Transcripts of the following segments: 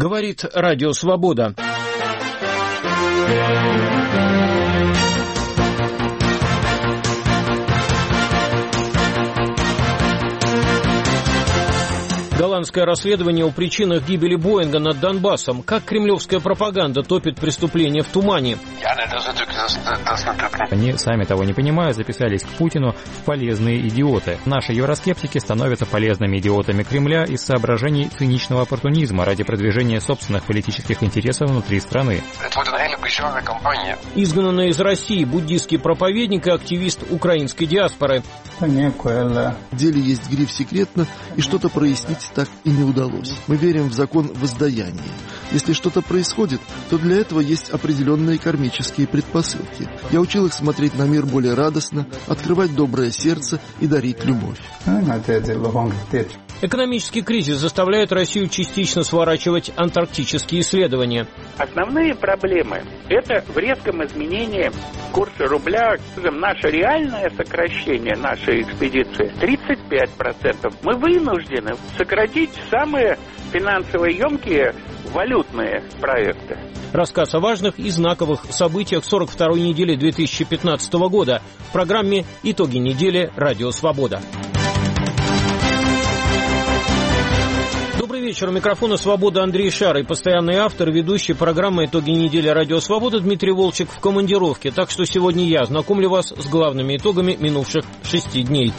Говорит Радио Свобода. Голландское расследование о причинах гибели Боинга над Донбассом. Как кремлевская пропаганда топит преступления в тумане. Они, сами того не понимая, записались к Путину в полезные идиоты. Наши евроскептики становятся полезными идиотами Кремля из соображений циничного оппортунизма ради продвижения собственных политических интересов внутри страны. Изгнанный из России буддийский проповедник и активист украинской диаспоры. В деле есть гриф «секретно», и что-то прояснить так и не удалось. Мы верим в закон воздаяния. Если что-то происходит, то для этого есть определенные кармические предпосылки. Я учил их смотреть на мир более радостно, открывать доброе сердце и дарить любовь. Экономический кризис заставляет Россию частично сворачивать антарктические исследования. Основные проблемы – это в резком изменении курса рубля. Наше реальное сокращение нашей экспедиции – 35%. Мы вынуждены сократить самые финансово емкие валютные проекты. Рассказ о важных и знаковых событиях 42-й недели 2015 года в программе «Итоги недели. Радио Свобода». Добрый вечер. У микрофона «Свобода» Андрей Шар и постоянный автор, ведущий программы «Итоги недели. Радио Свобода» Дмитрий Волчек в командировке. Так что сегодня я знакомлю вас с главными итогами минувших 6 дней.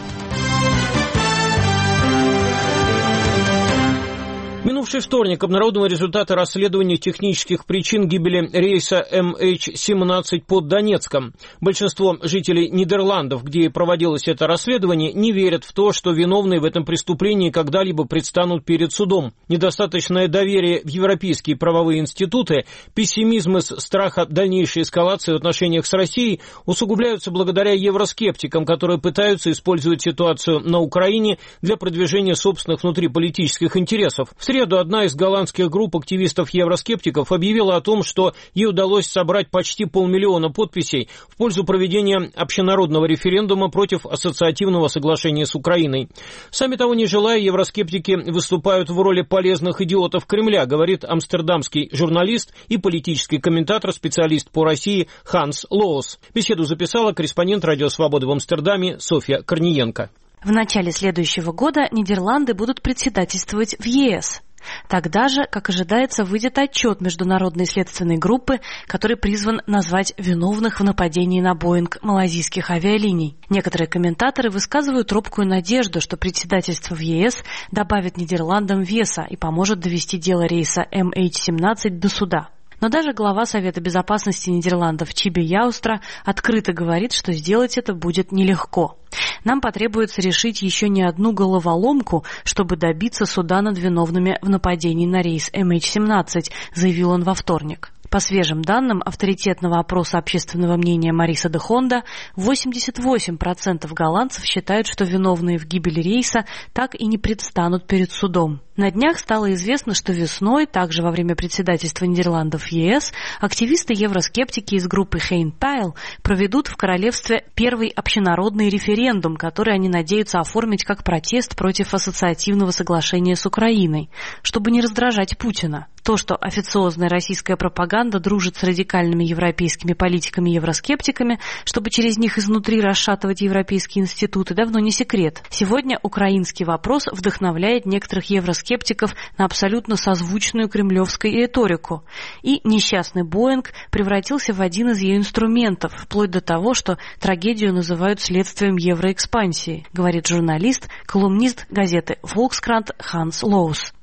Минувший вторник обнародованы результаты расследования технических причин гибели рейса MH17 под Донецком. Большинство жителей Нидерландов, где проводилось это расследование, не верят в то, что виновные в этом преступлении когда-либо предстанут перед судом. Недостаточное доверие в европейские правовые институты, пессимизм из страха дальнейшей эскалации в отношениях с Россией усугубляются благодаря евроскептикам, которые пытаются использовать ситуацию на Украине для продвижения собственных внутриполитических интересов. В среду одна из голландских групп активистов-евроскептиков объявила о том, что ей удалось собрать почти 500 000 подписей в пользу проведения общенародного референдума против ассоциативного соглашения с Украиной. Сами того не желая, евроскептики выступают в роли полезных идиотов Кремля, говорит амстердамский журналист и политический комментатор, специалист по России Ханс Лоус. Беседу записала корреспондент Радио Свободы в Амстердаме Софья Корниенко. В начале следующего года Нидерланды будут председательствовать в ЕС. Тогда же, как ожидается, выйдет отчет Международной следственной группы, который призван назвать виновных в нападении на Боинг малайзийских авиалиний. Некоторые комментаторы высказывают робкую надежду, что председательство в ЕС добавит Нидерландам веса и поможет довести дело рейса MH17 до суда. Но даже глава Совета безопасности Нидерландов Чибе Яустра открыто говорит, что сделать это будет нелегко. Нам потребуется решить еще не одну головоломку, чтобы добиться суда над виновными в нападении на рейс MH17, заявил он во вторник. По свежим данным авторитетного опроса общественного мнения Мариса де Хонда, 88% голландцев считают, что виновные в гибели рейса так и не предстанут перед судом. На днях стало известно, что весной, также во время председательства Нидерландов в ЕС, активисты-евроскептики из группы Hein Pijl проведут в королевстве первый общенародный референдум, который они надеются оформить как протест против ассоциативного соглашения с Украиной, чтобы не раздражать Путина. То, что официозная российская пропаганда дружит с радикальными европейскими политиками и евроскептиками, чтобы через них изнутри расшатывать европейские институты, давно не секрет. Сегодня украинский вопрос вдохновляет некоторых евроскептиков на абсолютно созвучную кремлевской риторику. И несчастный Боинг превратился в один из ее инструментов, вплоть до того, что трагедию называют следствием евроэкспансии, говорит журналист, колумнист газеты Volkskrant Ханс Лоус.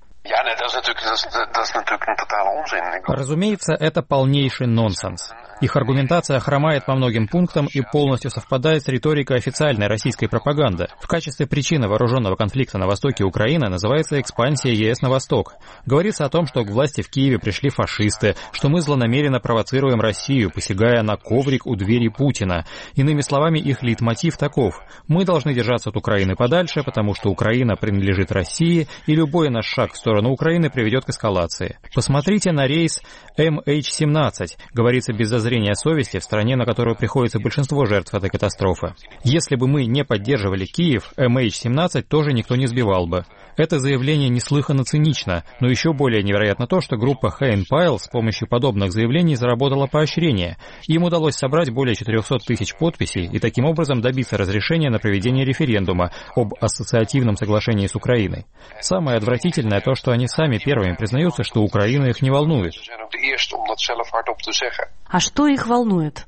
Разумеется, это полнейший нонсенс. Их аргументация хромает по многим пунктам и полностью совпадает с риторикой официальной российской пропаганды. В качестве причины вооруженного конфликта на востоке Украины называется экспансия ЕС на восток. Говорится о том, что к власти в Киеве пришли фашисты, что мы злонамеренно провоцируем Россию, посягая на коврик у двери Путина. Иными словами, их лейтмотив таков: мы должны держаться от Украины подальше, потому что Украина принадлежит России, и любой наш шаг в сторону Украины приведет к эскалации. Посмотрите на рейс MH17, говорится без зазрения зазрения совести в стране, на которую приходится большинство жертв этой катастрофы. Если бы мы не поддерживали Киев, MH17 тоже никто не сбивал бы. Это заявление неслыханно цинично, но еще более невероятно то, что группа Hayne Pyle с помощью подобных заявлений заработала поощрение. Им удалось собрать более 400 тысяч подписей и таким образом добиться разрешения на проведение референдума об ассоциативном соглашении с Украиной. Самое отвратительное то, что они сами первыми признаются, что Украина их не волнует. А что их волнует?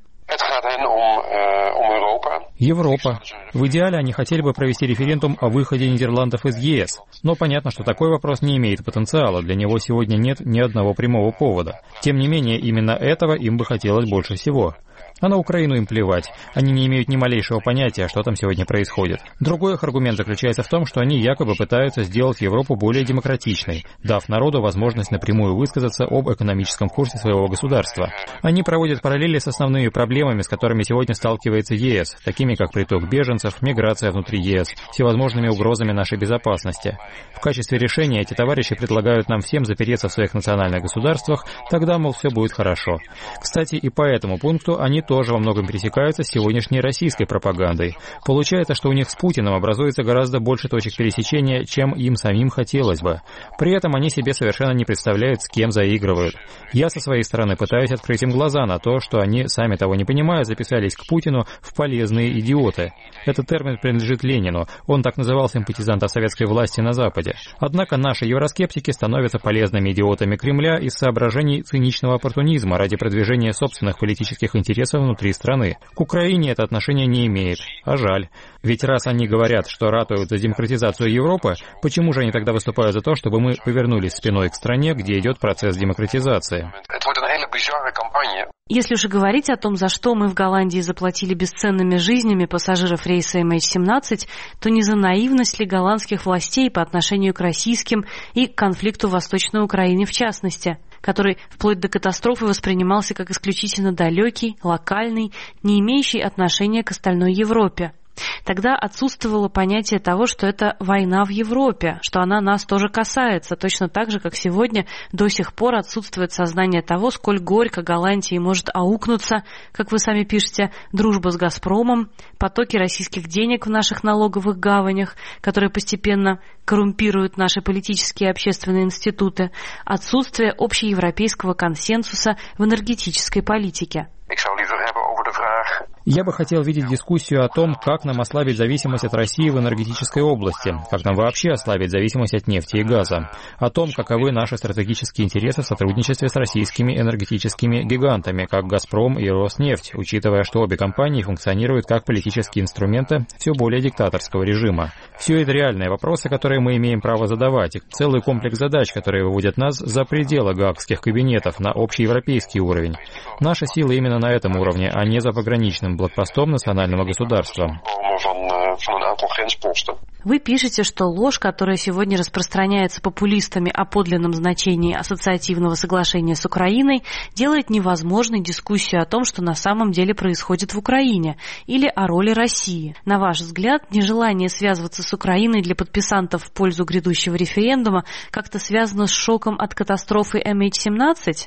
Европа. В идеале они хотели бы провести референдум о выходе Нидерландов из ЕС. Но понятно, что такой вопрос не имеет потенциала, для него сегодня нет ни одного прямого повода. Тем не менее, именно этого им бы хотелось больше всего. А на Украину им плевать. Они не имеют ни малейшего понятия, что там сегодня происходит. Другой их аргумент заключается в том, что они якобы пытаются сделать Европу более демократичной, дав народу возможность напрямую высказаться об экономическом курсе своего государства. Они проводят параллели с основными проблемами, с которыми сегодня сталкивается ЕС, такими как приток беженцев, миграция внутри ЕС, всевозможными угрозами нашей безопасности. В качестве решения эти товарищи предлагают нам всем запереться в своих национальных государствах, тогда, мол, все будет хорошо. Кстати, и по этому пункту они тоже во многом пересекаются с сегодняшней российской пропагандой. Получается, что у них с Путиным образуется гораздо больше точек пересечения, чем им самим хотелось бы. При этом они себе совершенно не представляют, с кем заигрывают. Я со своей стороны пытаюсь открыть им глаза на то, что они, сами того не понимая, записались к Путину в полезные идиоты. Этот термин принадлежит Ленину, он так называл симпатизантов советской власти на Западе. Однако наши евроскептики становятся полезными идиотами Кремля из соображений циничного оппортунизма ради продвижения собственных политических интересов внутри страны. К Украине это отношение не имеет, а жаль. Ведь раз они говорят, что ратуют за демократизацию Европы, почему же они тогда выступают за то, чтобы мы повернулись спиной к стране, где идет процесс демократизации? Если уж и говорить о том, за что мы в Голландии заплатили бесценными жизнями пассажиров рейса MH17, то не за наивность ли голландских властей по отношению к российским и к конфликту в Восточной Украине в частности, который вплоть до катастрофы воспринимался как исключительно далекий, локальный, не имеющий отношения к остальной Европе. Тогда отсутствовало понятие того, что это война в Европе, что она нас тоже касается, точно так же, как сегодня до сих пор отсутствует сознание того, сколь горько Голландии может аукнуться, как вы сами пишете, дружба с «Газпромом», потоки российских денег в наших налоговых гаванях, которые постепенно коррумпируют наши политические и общественные институты, отсутствие общеевропейского консенсуса в энергетической политике. Я бы хотел видеть дискуссию о том, как нам ослабить зависимость от России в энергетической области, как нам вообще ослабить зависимость от нефти и газа, о том, каковы наши стратегические интересы в сотрудничестве с российскими энергетическими гигантами, как «Газпром» и «Роснефть», учитывая, что обе компании функционируют как политические инструменты все более диктаторского режима. Все это реальные вопросы, которые мы имеем право задавать, и целый комплекс задач, которые выводят нас за пределы гаагских кабинетов на общеевропейский уровень. Наша сила именно на этом уровне, а не за пограничным блокпостом национального государства. Вы пишете, что ложь, которая сегодня распространяется популистами о подлинном значении ассоциативного соглашения с Украиной, делает невозможной дискуссию о том, что на самом деле происходит в Украине, или о роли России. На ваш взгляд, нежелание связываться с Украиной для подписантов в пользу грядущего референдума как-то связано с шоком от катастрофы MH17?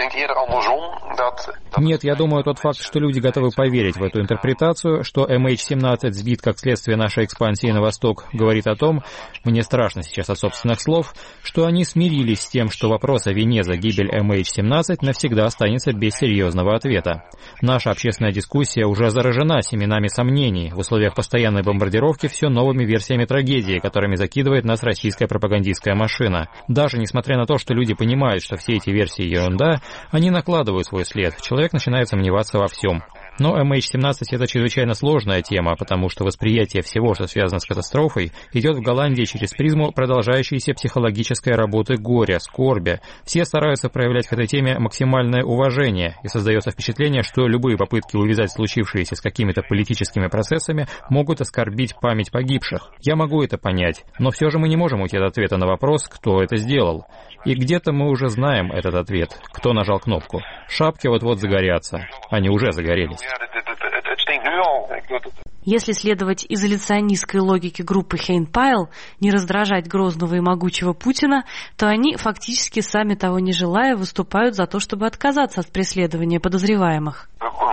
Нет, я думаю, тот факт, что люди готовы поверить в эту интерпретацию, что MH17 сбит как следствие нашей экспансии на восток, говорит о том, мне страшно сейчас от собственных слов, что они смирились с тем, что вопрос о вине за гибель MH17 навсегда останется без серьезного ответа. Наша общественная дискуссия уже заражена семенами сомнений в условиях постоянной бомбардировки все новыми версиями трагедии, которыми закидывает нас российская пропагандистская машина. Даже несмотря на то, что люди понимают, что все эти версии ерунда, они накладывают свой след. Человек начинает сомневаться во всем. Но MH17 – это чрезвычайно сложная тема, потому что восприятие всего, что связано с катастрофой, идет в Голландии через призму продолжающейся психологической работы горя, скорби. Все стараются проявлять к этой теме максимальное уважение, и создается впечатление, что любые попытки увязать случившееся с какими-то политическими процессами могут оскорбить память погибших. Я могу это понять, но все же мы не можем уйти от ответа на вопрос, кто это сделал. И где-то мы уже знаем этот ответ, кто нажал кнопку. Шапки вот-вот загорятся. Они уже загорелись. Если следовать изоляционистской логике группы Хейн-Пайл, не раздражать грозного и могучего Путина, то они, фактически сами того не желая, выступают за то, чтобы отказаться от преследования подозреваемых.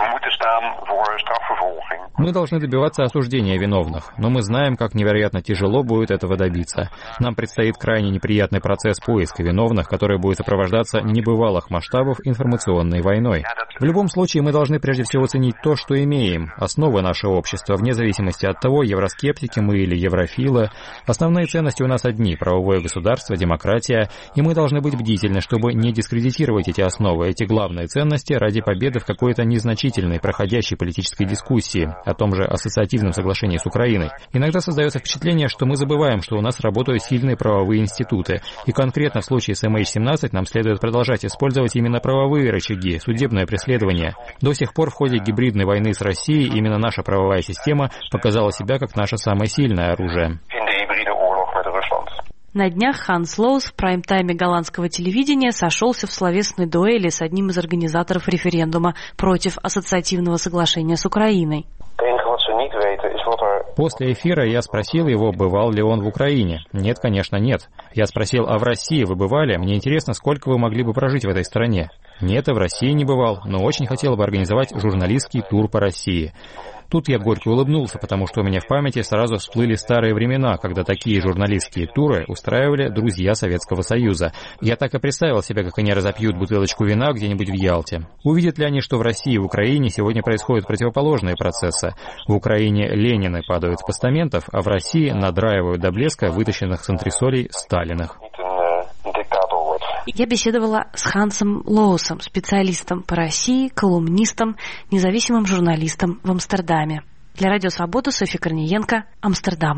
Мы должны добиваться осуждения виновных, но мы знаем, как невероятно тяжело будет этого добиться. Нам предстоит крайне неприятный процесс поиска виновных, который будет сопровождаться небывалых масштабов информационной войной. В любом случае, мы должны прежде всего ценить то, что имеем, основы нашего общества, вне зависимости от того, евроскептики мы или еврофилы. Основные ценности у нас одни – правовое государство, демократия, и мы должны быть бдительны, чтобы не дискредитировать эти основы, эти главные ценности ради победы в какой-то незначительной, проходящей политической дискуссии, о том же ассоциативном соглашении с Украиной. Иногда создается впечатление, что мы забываем, что у нас работают сильные правовые институты, и конкретно в случае с MH17 нам следует продолжать использовать именно правовые рычаги, судебное преследование. До сих пор в ходе гибридной войны с Россией именно наша правовая система показала себя как наше самое сильное оружие. На днях Ханс Лоус в прайм-тайме голландского телевидения сошелся в словесной дуэли с одним из организаторов референдума против ассоциативного соглашения с Украиной. После эфира я спросил его, бывал ли он в Украине. Нет, конечно, нет. Я спросил, а в России вы бывали? Мне интересно, сколько вы могли бы прожить в этой стране? Нет, я в России не бывал, но очень хотел бы организовать журналистский тур по России. Тут я горько улыбнулся, потому что у меня в памяти сразу всплыли старые времена, когда такие журналистские туры устраивали друзья Советского Союза. Я так и представил себе, как они разопьют бутылочку вина где-нибудь в Ялте. Увидят ли они, что в России и в Украине сегодня происходят противоположные процессы? В Украине Ленины падают с постаментов, а в России надраивают до блеска вытащенных с антресолей Сталиных. Я беседовала с Хансом Лоусом, специалистом по России, колумнистом, независимым журналистом в Амстердаме. Для Радио Свобода Софья Корниенко, Амстердам.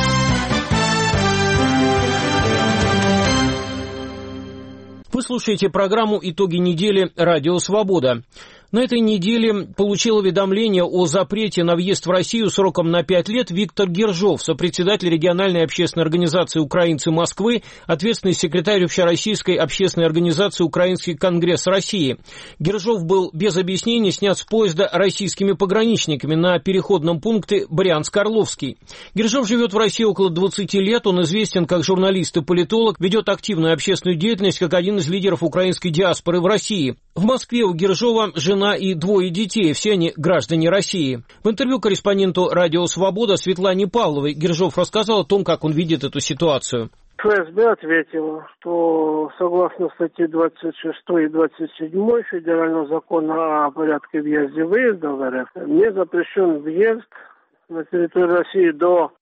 Вы слушаете программу «Итоги недели. Радио Свобода». На этой неделе получил уведомление о запрете на въезд в Россию сроком на 5 лет Виктор Гержов, сопредседатель региональной общественной организации «Украинцы Москвы», ответственный секретарь Общероссийской общественной организации «Украинский конгресс России». Гержов был без объяснений снят с поезда российскими пограничниками на переходном пункте Брянск-Орловский. Гержов живет в России около 20 лет, он известен как журналист и политолог, ведет активную общественную деятельность как один из лидеров украинской диаспоры в России. В Москве у Гержова жена и 2 детей, все они граждане России. В интервью корреспонденту «Радио Свобода» Светлане Павловой Гержов рассказал о том, как он видит эту ситуацию. ФСБ ответила, что согласно статье 26 и 27 Федерального закона о порядке въезда и выезда в РФ, не запрещен въезд на территорию России до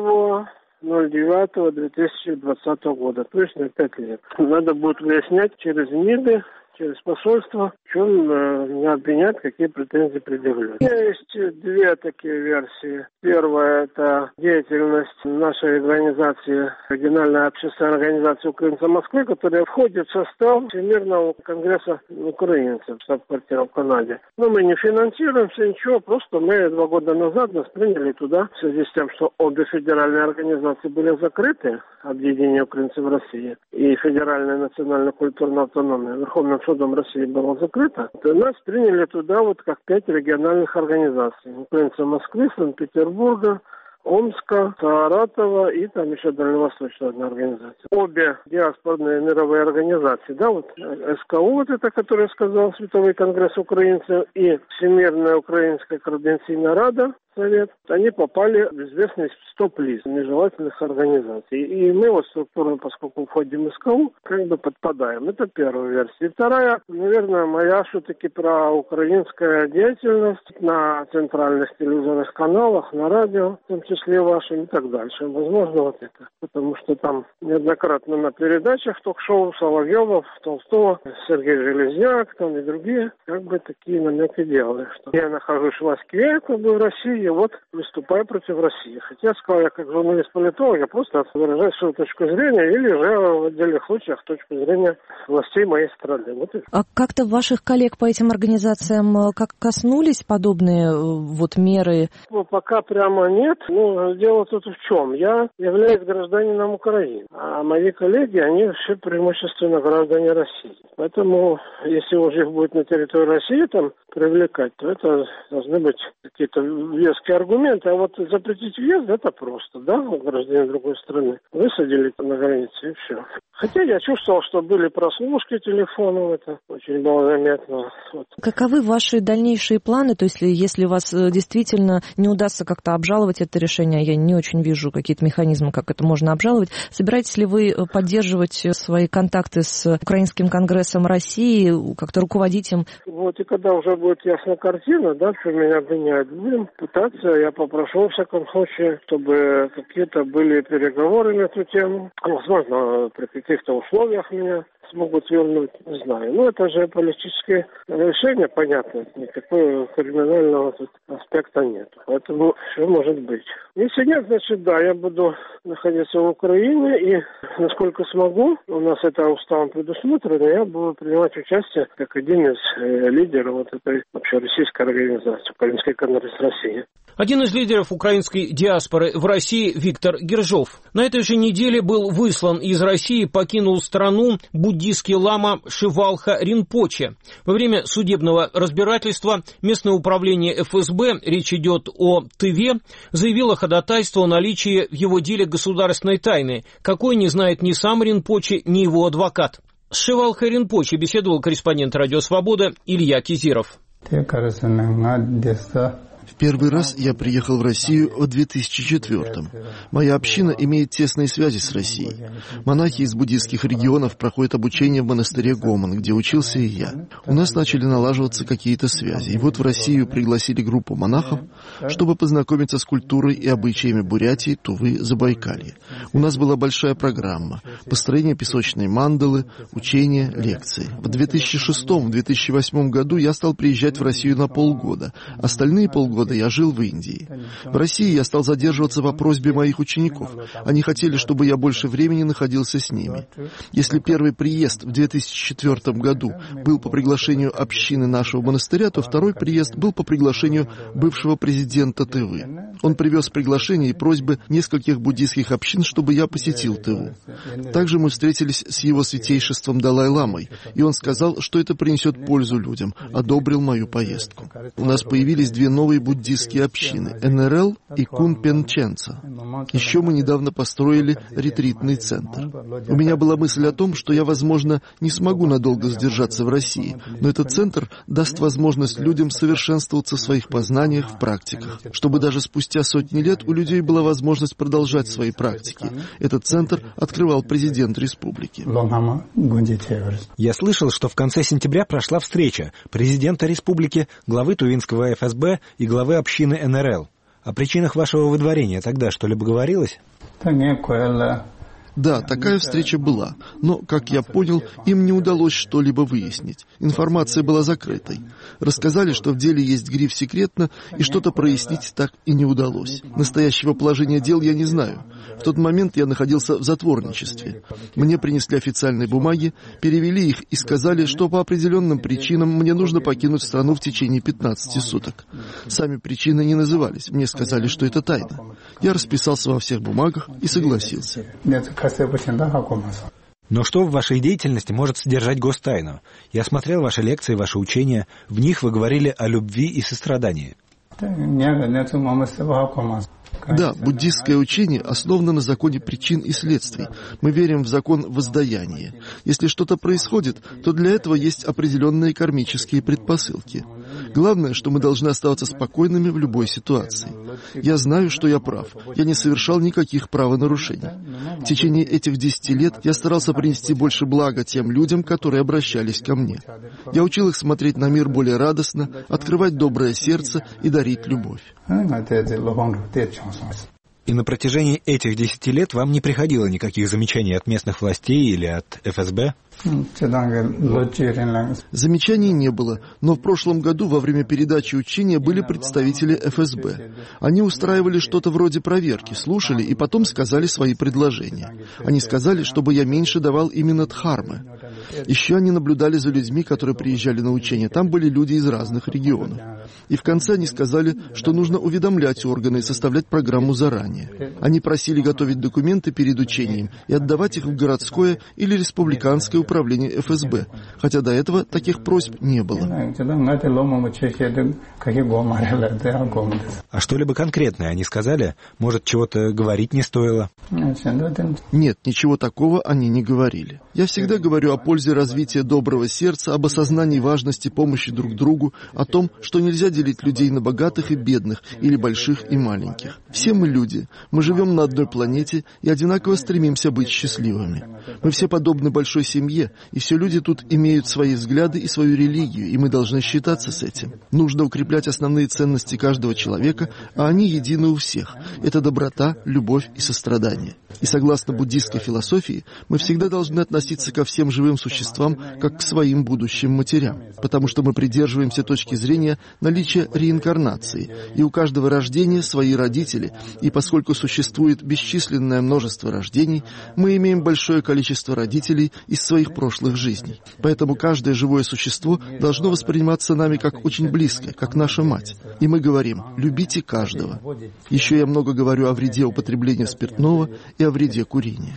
1.09.2020 года, то есть на 5 лет. Надо будет выяснять через МИДы, через посольство, в чем меня обвинят, какие претензии предъявляют. У меня есть 2 такие версии. Первая – это деятельность нашей организации, региональной общественной организации «Украинцы Москвы», которая входит в состав Всемирного конгресса украинцев, штаб-квартира в Канаде. Но мы не финансируемся, ничего, просто мы 2 года назад нас приняли туда, в связи с тем, что обе федеральные организации были закрыты, объединение украинцев в России и Федеральная национальная культурная автономия, Верховным судом России было закрыто. Нас приняли туда вот как 5 региональных организаций. Украинцы Москвы, Санкт-Петербурга, Омска, Саратова и там еще дальневосточная одна организация. Обе диаспорные мировые организации, да, вот СКУ, вот это, который я сказал, Световой конгресс украинцев, и Всемирная украинская координационная рада, совет, они попали в известный стоп-лист нежелательных организаций. И мы вот структурно, поскольку входим в СКУ, как бы подпадаем. Это первая версия. И вторая, наверное, моя все-таки про украинскую деятельность на центральных телевизионных каналах, на радио, в том числе вашим и так дальше. Возможно, вот это. Потому что там неоднократно на передачах ток-шоу Соловьева, Толстого, Сергей Железняк, там и другие, как бы такие намеки делали, что я нахожусь в Москве, как бы в России, и вот выступаю против России. Хотя, сказал я, как журналист-политолог, я просто выражаю свою точку зрения или же в отдельных случаях точку зрения властей моей страны. Вот а как-то ваших коллег по этим организациям как коснулись подобные вот меры? Ну, пока прямо нет. Ну, дело тут в чем? Я являюсь гражданином Украины, а мои коллеги, они все преимущественно граждане России. Поэтому, если уже их будет на территории России там привлекать, то это должны быть какие-то веские веские аргументы, а вот запретить въезд это просто, да, гражданин другой страны. Высадили на границе и все. Хотя я чувствовал, что были прослушки телефонов, это очень было заметно. Вот. Каковы ваши дальнейшие планы? То есть, если у вас действительно не удастся как-то обжаловать это решение, я не очень вижу какие-то механизмы, как это можно обжаловать, собираетесь ли вы поддерживать свои контакты с Украинским конгрессом России, как-то руководить им? Вот, и когда уже будет ясная картина, да, что меня обвиняют, будем пытаться, я попрошу, во всяком случае, чтобы какие-то были переговоры на эту тему. Возможно, при каких-то условиях меня смогут вернуть, не знаю. Ну, это же политическое решение, понятно, никакого криминального тут аспекта нет. Поэтому все может быть. Если нет, значит, да, я буду находиться в Украине, и насколько смогу, у нас это уставом предусмотрено, я буду принимать участие как один из лидеров вот этой общероссийской организации, Украинский конгресс России. Один из лидеров украинской диаспоры в России Виктор Гержов. На этой же неделе был выслан из России, покинул страну буддийский лама Шивалха Ринпоче. Во время судебного разбирательства местное управление ФСБ, речь идет о Тыве, заявило ходатайство о наличии в его деле государственной тайны, какой не знает ни сам Ринпоче, ни его адвокат. С Шивалхой Ринпоче беседовал корреспондент «Радио Свобода» Илья Кизиров. В первый раз я приехал в Россию в 2004-м. Моя община имеет тесные связи с Россией. Монахи из буддийских регионов проходят обучение в монастыре Гомон, где учился и я. У нас начали налаживаться какие-то связи. И вот в Россию пригласили группу монахов, чтобы познакомиться с культурой и обычаями Бурятии, Тувы, Забайкалья. У нас была большая программа: построение песочной мандалы, учения, лекции. В 2006-2008 году я стал приезжать в Россию на полгода. Остальные полгода я жил в Индии. В России я стал задерживаться по просьбе моих учеников. Они хотели, чтобы я больше времени находился с ними. Если первый приезд в 2004 году был по приглашению общины нашего монастыря, то второй приезд был по приглашению бывшего президента Тывы. Он привез приглашение и просьбы нескольких буддийских общин, чтобы я посетил Тыву. Также мы встретились с его святейшеством Далай-ламой, и он сказал, что это принесет пользу людям, одобрил мою поездку. У нас появились две новые буддийские общины — НРЛ и Кунпен-Ченца. Еще мы недавно построили ретритный центр. У меня была мысль о том, что я, возможно, не смогу надолго задержаться в России, но этот центр даст возможность людям совершенствоваться в своих познаниях, в практиках, чтобы даже спустя сотни лет у людей была возможность продолжать свои практики. Этот центр открывал президент республики. Я слышал, что в конце сентября прошла встреча президента республики, главы Тувинского ФСБ и главы общины НРЛ. О причинах вашего выдворения тогда что-либо говорилось? Да, такая встреча была, но, как я понял, им не удалось что-либо выяснить. Информация была закрытой. Рассказали, что в деле есть гриф «секретно», и что-то прояснить так и не удалось. Настоящего положения дел я не знаю. В тот момент я находился в затворничестве. Мне принесли официальные бумаги, перевели их и сказали, что по определенным причинам мне нужно покинуть страну в течение 15 суток. Сами причины не назывались. Мне сказали, что это тайна. Я расписался во всех бумагах и согласился. Но что в вашей деятельности может содержать гостайну? Я смотрел ваши лекции, ваши учения. В них вы говорили о любви и сострадании. Да, буддистское учение основано на законе причин и следствий. Мы верим в закон воздаяния. Если что-то происходит, то для этого есть определенные кармические предпосылки. Главное, что мы должны оставаться спокойными в любой ситуации. Я знаю, что я прав. Я не совершал никаких правонарушений. В течение этих 10 лет я старался принести больше блага тем людям, которые обращались ко мне. Я учил их смотреть на мир более радостно, открывать доброе сердце и дарить любовь. И на протяжении этих 10 лет вам не приходило никаких замечаний от местных властей или от ФСБ? Замечаний не было, но в прошлом году во время передачи учения были представители ФСБ. Они устраивали что-то вроде проверки, слушали и потом сказали свои предложения. Они сказали, чтобы я меньше давал именно дхармы. Еще они наблюдали за людьми, которые приезжали на учения. Там были люди из разных регионов. И в конце они сказали, что нужно уведомлять органы и составлять программу заранее. Они просили готовить документы перед учением и отдавать их в городское или республиканское управление ФСБ, хотя до этого таких просьб не было. А что-либо конкретное они сказали? Может, чего-то говорить не стоило? Нет, ничего такого они не говорили. Я всегда говорю о пользе развития доброго сердца, об осознании важности помощи друг другу, о том, что нельзя делить людей на богатых и бедных, или больших и маленьких. Все мы люди, мы живем на одной планете и одинаково стремимся быть счастливыми. Мы все подобны большой семье, и все люди тут имеют свои взгляды и свою религию, и мы должны считаться с этим. Нужно укреплять основные ценности каждого человека, а они едины у всех. Это доброта, любовь и сострадание. И согласно буддистской философии, мы всегда должны относиться ко всем живым существам как к своим будущим матерям, потому что мы придерживаемся точки зрения наличия реинкарнации, и у каждого рождения свои родители, и поскольку существует бесчисленное множество рождений, мы имеем большое количество родителей из своих прошлых жизней. Поэтому каждое живое существо должно восприниматься нами как очень близкое, как наша мать. И мы говорим: любите каждого. Еще я много говорю о вреде употребления спиртного и о вреде курения.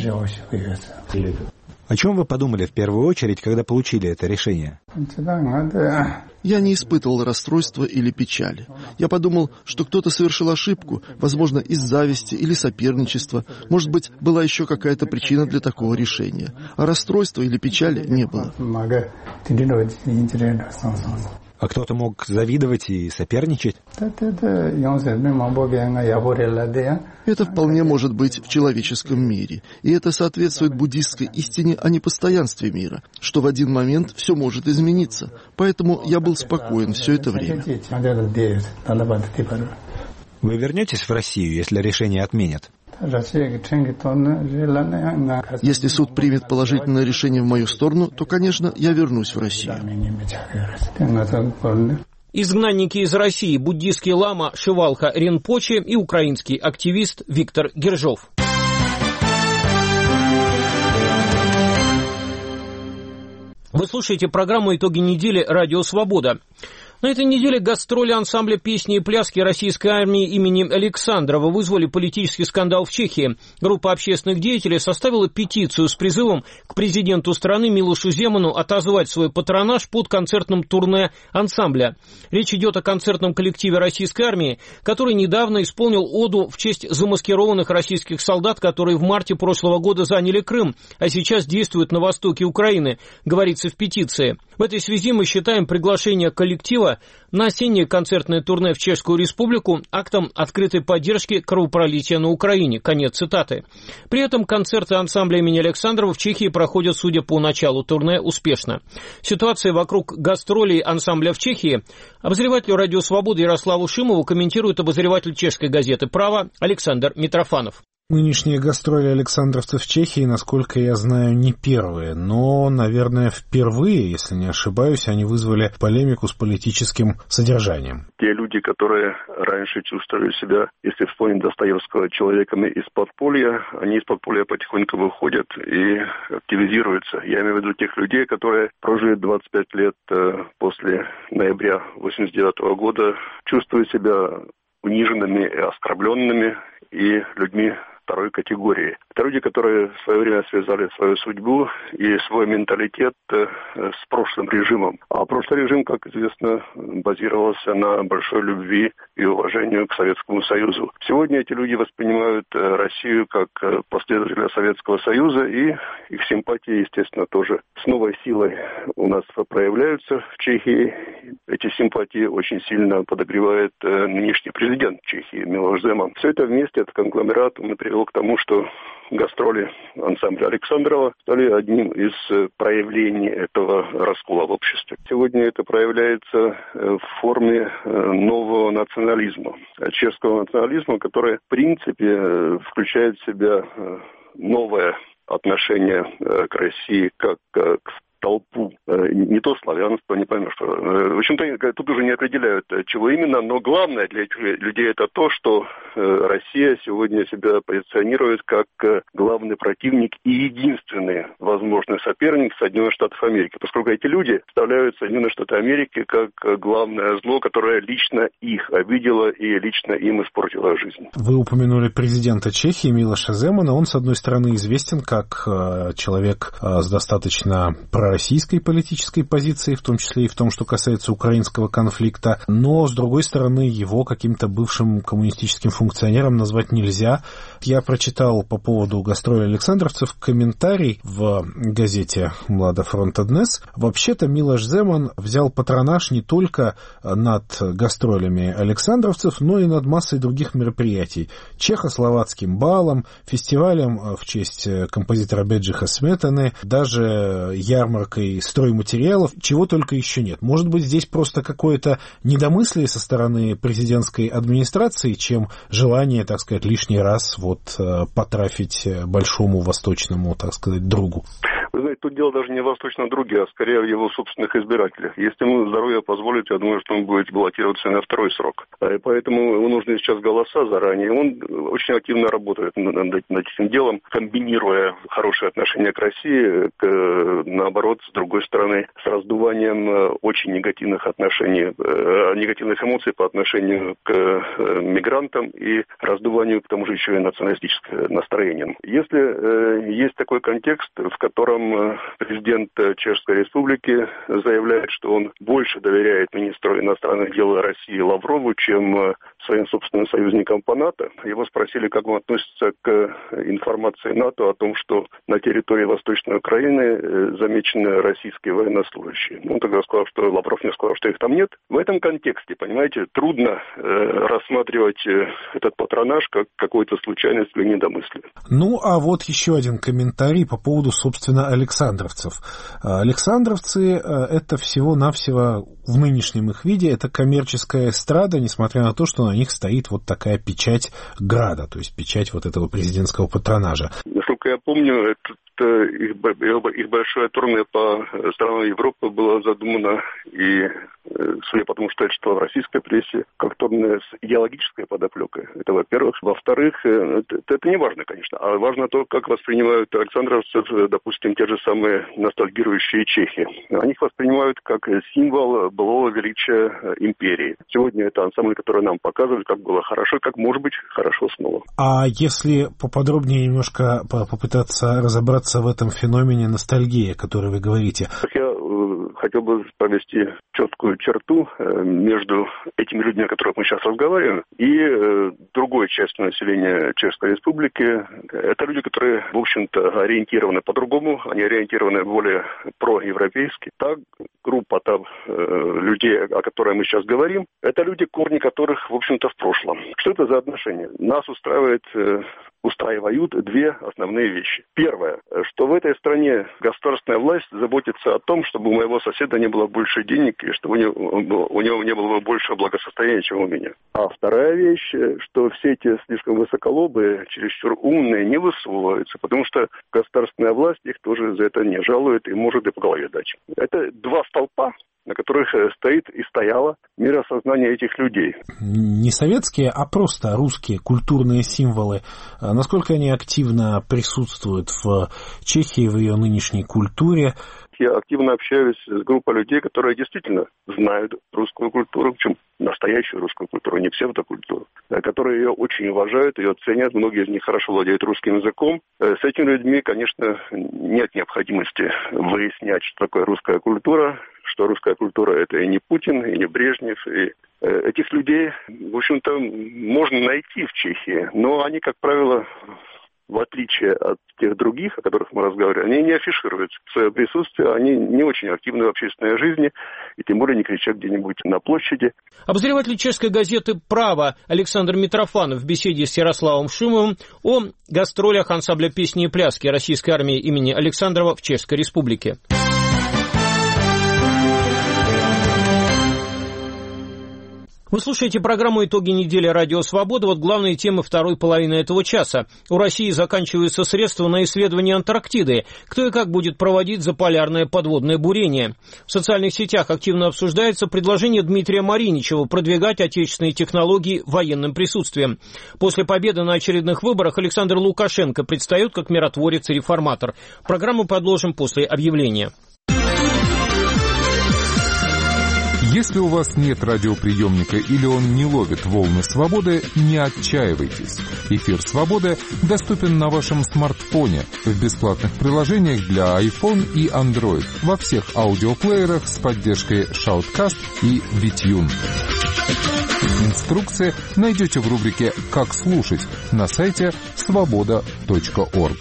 О чем вы подумали в первую очередь, когда получили это решение? Я не испытывал расстройства или печали. Я подумал, что кто-то совершил ошибку, возможно, из зависти или соперничества. Может быть, была еще какая-то причина для такого решения. А расстройства или печали не было. А кто-то мог завидовать и соперничать? Это вполне может быть в человеческом мире. И это соответствует буддистской истине о непостоянстве мира, что в один момент все может измениться. Поэтому я был спокоен все это время. Вы вернетесь в Россию, если решение отменят? Если суд примет положительное решение в мою сторону, то, конечно, я вернусь в Россию. Изгнанники из России, буддийский лама Шивалха Ринпоче и украинский активист Виктор Гержов. Вы слушаете программу «Итоги недели» «Радио Свобода». На этой неделе гастроли ансамбля песни и пляски российской армии имени Александрова вызвали политический скандал в Чехии. Группа общественных деятелей составила петицию с призывом к президенту страны Милошу Земану отозвать свой патронаж под концертным турне ансамбля. Речь идет о концертном коллективе российской армии, который недавно исполнил оду в честь замаскированных российских солдат, которые в марте прошлого года заняли Крым, а сейчас действуют на востоке Украины, говорится в петиции. В этой связи мы считаем приглашение коллектива на осеннее концертное турне в Чешскую Республику актом открытой поддержки кровопролития на Украине. Конец цитаты. При этом концерты ансамбля имени Александрова в Чехии проходят, судя по началу турне, успешно. Ситуация вокруг гастролей ансамбля в Чехии обозревателю «Радио Свобода» Ярославу Шимову комментирует обозреватель чешской газеты «Право» Александр Митрофанов. Нынешние гастроли александровцев в Чехии, насколько я знаю, не первые, но, наверное, впервые, если не ошибаюсь, они вызвали полемику с политическим содержанием. Те люди, которые раньше чувствовали себя, если вспомнить Достоевского, человеками из подполья, они из подполья потихоньку выходят и активизируются. Я имею в виду тех людей, которые прожили 25 лет после ноября 1989 года, чувствуют себя униженными и оскорбленными и людьми второй категории. Это люди, которые в свое время связали свою судьбу и свой менталитет с прошлым режимом. А прошлый режим, как известно, базировался на большой любви и уважению к Советскому Союзу. Сегодня эти люди воспринимают Россию как последователя Советского Союза, и их симпатии, естественно, тоже с новой силой у нас проявляются в Чехии. Эти симпатии очень сильно подогревает нынешний президент Чехии Милош Земан. Все это вместе, этот конгломерат, он привел к тому, что гастроли ансамбля Александрова стали одним из проявлений этого раскола в обществе. Сегодня это проявляется в форме нового национализма, чешского национализма, который, в принципе, включает в себя новое отношение к России как к толпу. Не то славянство, не поймешь, что. В общем-то, тут уже не определяют, чего именно, но главное для этих людей это то, что Россия сегодня себя позиционирует как главный противник и единственный возможный соперник Соединенных Штатов Америки, поскольку эти люди представляют Соединенные Штаты Америки как главное зло, которое лично их обидело и лично им испортило жизнь. Вы упомянули президента Чехии Милоша Земана. Он, с одной стороны, известен как человек с достаточно пророссийской политической позицией, в том числе и в том, что касается украинского конфликта, но, с другой стороны, его каким-то бывшим коммунистическим функционером назвать нельзя. Я прочитал по поводу гастролей александровцев комментарий в газете «Млада Фронта Днес». Вообще-то Милош Земан взял патронаж не только над гастролями александровцев, но и над массой других мероприятий. Чехословацким балом, фестивалем в честь композитора Беджиха Сметаны, даже ярмаркой стройматериалов, чего только еще нет. Может быть, здесь просто какое-то недомыслие со стороны президентской администрации, чем желание, так сказать, лишний раз потрафить большому восточному, так сказать, другу. Вы знаете, тут дело даже не в восточном друге, а скорее в его собственных избирателях. Если ему здоровье позволит, я думаю, что он будет баллотироваться на второй срок. И поэтому ему нужны сейчас голоса заранее. Он очень активно работает над этим делом, комбинируя хорошие отношения к России, наоборот, с другой стороны, с раздуванием очень негативных отношений, негативных эмоций по отношению к мигрантам и раздуванию, к тому же, еще и националистическим настроением. Если есть такой контекст, в котором президент Чешской Республики заявляет, что он больше доверяет министру иностранных дел России Лаврову, чем своим собственным союзникам по НАТО. Его спросили, как он относится к информации НАТО о том, что на территории Восточной Украины замечены российские военнослужащие. Он тогда сказал, что Лавров не сказал, что их там нет. В этом контексте, понимаете, трудно рассматривать этот патронаж как какую-то случайность или недомыслие. Ну, а вот еще один комментарий по поводу, собственно, александровцев. Александровцы — это всего-навсего в нынешнем их виде, это коммерческая эстрада, несмотря на то, что на них стоит вот такая печать града, то есть печать вот этого президентского патронажа. Насколько я помню, их большое турне по странам Европы было задумано и, судя по тому, что я читал в российской прессе, как турне с идеологической подоплекой. Это, во-первых. Во-вторых, это не важно, конечно, а важно то, как воспринимают александровцев, допустим, те же самые ностальгирующие чехи. Они их воспринимают как символ былого величия империи. Сегодня это ансамбль, который нам показывает, как было хорошо, как может быть хорошо снова. А если поподробнее немножко попытаться разобраться в этом феномене ностальгии, о которой вы говорите? Я хотел бы провести четкую черту между этими людьми, о которых мы сейчас разговариваем, и другой частью населения Чешской Республики. Это люди, которые, в общем-то, ориентированы по-другому, они ориентированы более проевропейски. Та группа людей, о которой мы сейчас говорим, это люди, корни которых, в общем-то, в прошлом. Что это за отношения? Нас устраивают две основные вещи. Первое, что в этой стране государственная власть заботится о том, чтобы у моего соседа не было больше денег и чтобы у него не было больше благосостояния, чем у меня. А вторая вещь, что все эти слишком высоколобые, чересчур умные не высовываются, потому что государственная власть их тоже за это не жалует и может и по голове дать. Это два столпа, на которых стоит и стояло миросознание этих людей. Не советские, а просто русские культурные символы. Насколько они активно присутствуют в Чехии, в ее нынешней культуре? Я активно общаюсь с группой людей, которые действительно знают русскую культуру, причем настоящую русскую культуру, не псевдокультуру, которые ее очень уважают, ее ценят, многие из них хорошо владеют русским языком. С этими людьми, конечно, нет необходимости выяснять, что такое русская культура, что русская культура — это и не Путин, и не Брежнев. И этих людей, в общем-то, можно найти в Чехии, но они, как правило, в отличие от тех других, о которых мы разговаривали, они не афишируют свое присутствие, они не очень активны в общественной жизни, и тем более не кричат где-нибудь на площади. Обозреватель чешской газеты «Право» Александр Митрофанов в беседе с Ярославом Шимовым о гастролях ансамбля песни и пляски российской армии имени Александрова в Чешской Республике. Вы слушаете программу «Итоги недели. Радио Свобода». Вот главные темы второй половины этого часа. У России заканчиваются средства на исследование Антарктиды. Кто и как будет проводить заполярное подводное бурение? В социальных сетях активно обсуждается предложение Дмитрия Мариничева продвигать отечественные технологии военным присутствием. После победы на очередных выборах Александр Лукашенко предстает как миротворец и реформатор. Программу подложим после объявления. Если у вас нет радиоприемника или он не ловит волны свободы, не отчаивайтесь. Эфир «Свободы» доступен на вашем смартфоне в бесплатных приложениях для iPhone и Android во всех аудиоплеерах с поддержкой Shoutcast и BitTune. Инструкции найдете в рубрике «Как слушать» на сайте svoboda.org.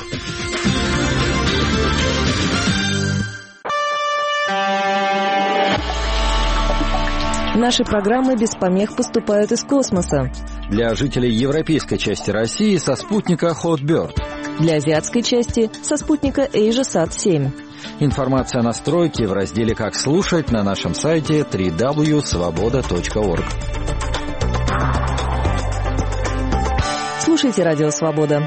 Наши программы без помех поступают из космоса. Для жителей европейской части России со спутника Hotbird. Для азиатской части со спутника AsiaSat-7. Информация о настройке в разделе «Как слушать» на нашем сайте www.svoboda.org. Слушайте «Радио Свобода».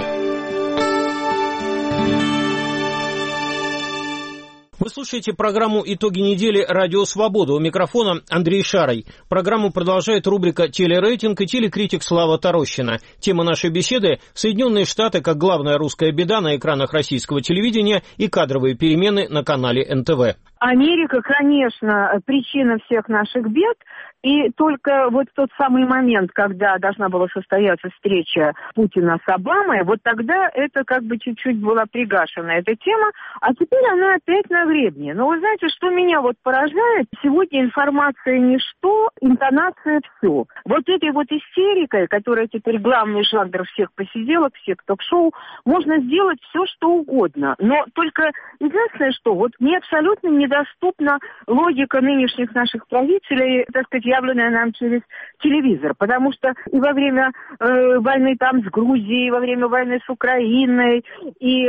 Вы слушаете программу «Итоги недели. Радио Свобода». У микрофона Андрей Шарой. Программу продолжает рубрика «Телерейтинг» и телекритик Слава Тарощина. Тема нашей беседы – Соединенные Штаты как главная русская беда на экранах российского телевидения и кадровые перемены на канале НТВ. Америка, конечно, причина всех наших бед. И только вот в тот самый момент, когда должна была состояться встреча Путина с Обамой, вот тогда это как бы чуть-чуть была пригашена эта тема, а теперь она опять на гребне. Но вы знаете, что меня вот поражает? Сегодня информация ничто, интонация все. Вот этой вот истерикой, которая теперь главный жанр всех посиделок, всех ток-шоу, можно сделать все, что угодно. Но только единственное, что вот мне абсолютно недоступна логика нынешних наших правителей, так сказать, явленная нам через телевизор, потому что и во время войны там с Грузией, и во время войны с Украиной, и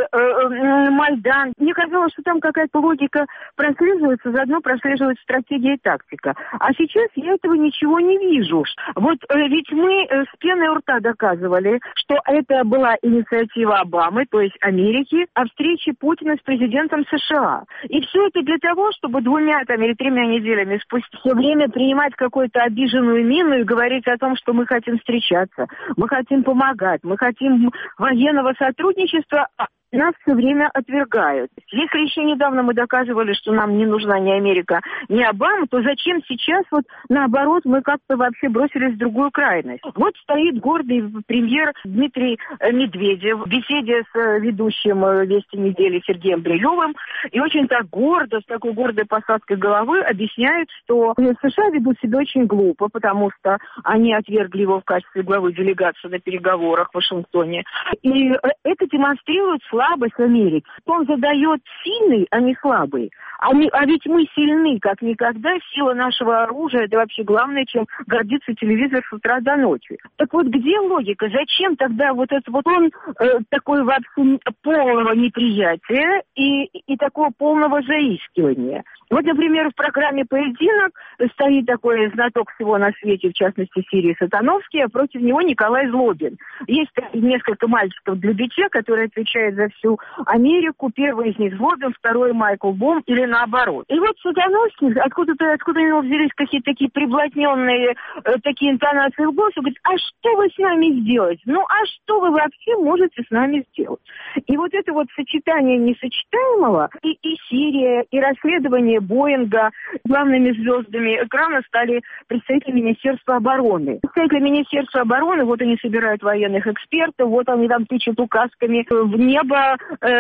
Майдан, мне казалось, что там какая-то логика прослеживается, заодно прослеживается стратегия и тактика. А сейчас я этого ничего не вижу. Вот ведь мы с пеной у рта доказывали, что это была инициатива Обамы, то есть Америки, о встрече Путина с президентом США. И все это для того, чтобы 2 или 3 неделями спустя все время принимать какую-то обиженную мину и говорить о том, что мы хотим встречаться, мы хотим помогать, мы хотим военного сотрудничества, нас все время отвергают. Если еще недавно мы доказывали, что нам не нужна ни Америка, ни Обама, то зачем сейчас вот наоборот мы как-то вообще бросились в другую крайность? Вот стоит гордый премьер Дмитрий Медведев в беседе с ведущим «Вести недели» Сергеем Брилевым и очень так гордо, с такой гордой посадкой головы объясняет, что США ведут себя очень глупо, потому что они отвергли его в качестве главы делегации на переговорах в Вашингтоне. И это демонстрирует слабость Америки. Он задает сильный, а не слабый. А ведь мы сильны, как никогда. Сила нашего оружия – это вообще главное, чем гордится телевизор с утра до ночи. Так вот, где логика? Зачем тогда вот этот вот он такой вообще полного неприятия и такого полного заискивания? Вот, например, в программе «Поединок» стоит такой знаток всего на свете, в частности, Сирии Сатановский, а против него Николай Злобин. Есть несколько мальчиков для битья, которые отвечают за всю Америку. Первый из них Злобин, второй Майкл Бом или наоборот. И вот Сатановский, откуда у него взялись какие-то такие приблотненные такие интонации в голосе, говорит, а что вы с нами сделаете? Ну, а что вы вообще можете с нами сделать? И вот это вот сочетание несочетаемого, и Сирия, и расследование Боинга, главными звездами экрана стали представители Министерства обороны. Представители Министерства обороны, вот они собирают военных экспертов, вот они там тычут указками в небо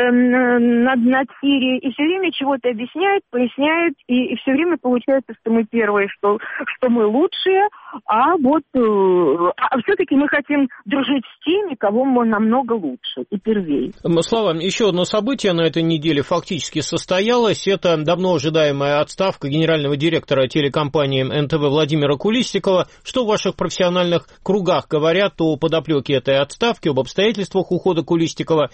над Сирией, и все время чего-то объясняют, поясняют, и все время получается, что мы первые, что мы лучшие, а вот все-таки мы хотим дружить с теми, кого мы намного лучше и первей. Слава, еще одно событие на этой неделе фактически состоялось. Это давно ожидаемая отставка генерального директора телекомпании НТВ Владимира Кулистикова. Что в ваших профессиональных кругах говорят о подоплеке этой отставки, об обстоятельствах ухода Кулистикова и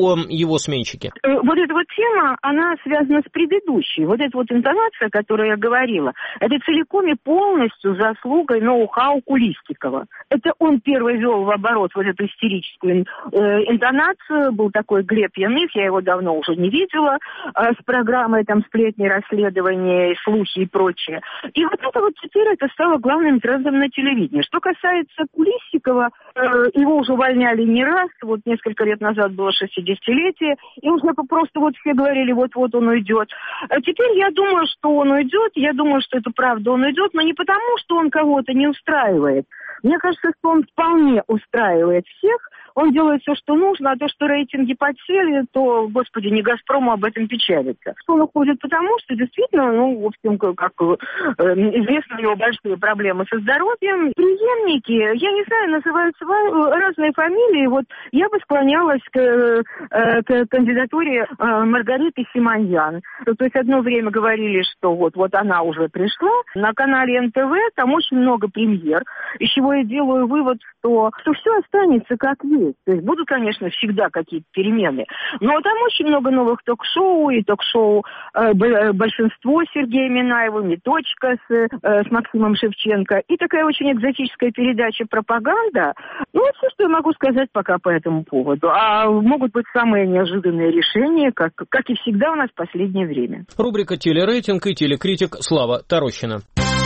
о его сменщике. Вот эта вот тема, она связана с предыдущей. Вот эта вот интонация, о которой я говорила, это целиком и полностью заслугой ноу-хау Кулистикова. Это он первый ввел в оборот вот эту истерическую интонацию. Был такой Глеб Яных, я его давно уже не видела, с программой там «Сплетни, расследования, слухи и прочее. И вот это вот теперь это стало главным трендом на телевидении. Что касается Кулистикова, его уже увольняли не раз. Вот несколько лет назад было 60-летие, и уже просто вот все говорили, вот-вот он уйдет. А теперь я думаю, что он уйдет, я думаю, что это правда, он уйдет, но не потому, что он кого-то не устраивает. Мне кажется, что он вполне устраивает всех. Он делает все, что нужно, а то, что рейтинги подсели, то, господи, не «Газпрому» об этом печалится. Что он уходит потому, что действительно, в общем, как известно, у него большие проблемы со здоровьем. Преемники, я не знаю, называются разные фамилии. Вот я бы склонялась к кандидатуре Маргариты Симоньян. То есть одно время говорили, что вот она уже пришла. На канале НТВ там очень много премьер, из чего я делаю вывод, что все останется как есть. То есть будут, конечно, всегда какие-то перемены. Но там очень много новых ток-шоу, и ток-шоу «Большинство» с Сергеем Минаевым, и «Точка» с Максимом Шевченко, и такая очень экзотическая передача «Пропаганда». Вот все, что я могу сказать пока по этому поводу. А могут быть самые неожиданные решения, как и всегда у нас в последнее время. Рубрика «Телерейтинг» и телекритик Слава Тарощина.